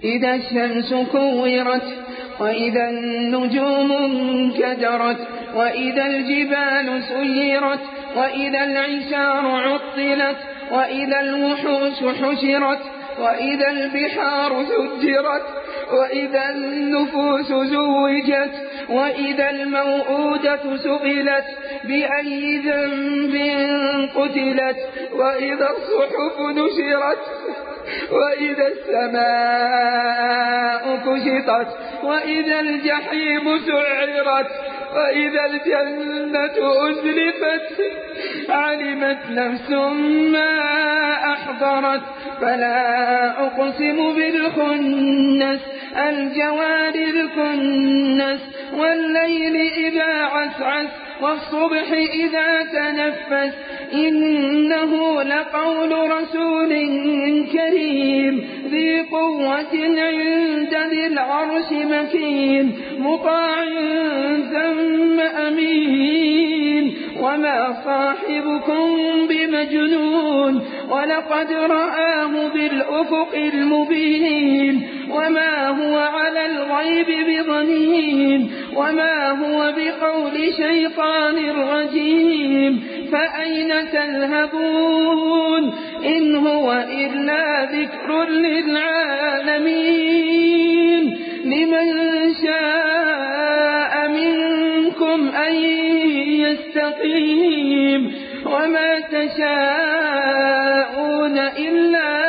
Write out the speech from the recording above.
إذا الشمس كورت وإذا النجوم انكدرت وإذا الجبال سيرت وإذا العشار عطلت وإذا الوحوش حشرت وإذا البحار سجرت وإذا النفوس زوجت وإذا الموءودة سئلت بأي ذنب قتلت وإذا الصحف نشرت وإذا السماء كشطت وإذا الجحيم سعرت وإذا الجنة أزلفت علمت نفس ما أحضرت فلا أقسم بالخنس الجوار الكنس والليل إذا عسعس والصبح إذا تنفس إنه لقول رسول كريم ذي قوة عند ذي العرش مكين مطاع ثم أمين وما صاحبكم بمجنون ولقد رآه بالأفق المبين وما هو على الغيب بضنين وما هو بقول شيطان رجيم فأين تذهبون إن هو إلا ذكر للعالمين لمن شاء منكم أن يستقيم وما تشاءون إلا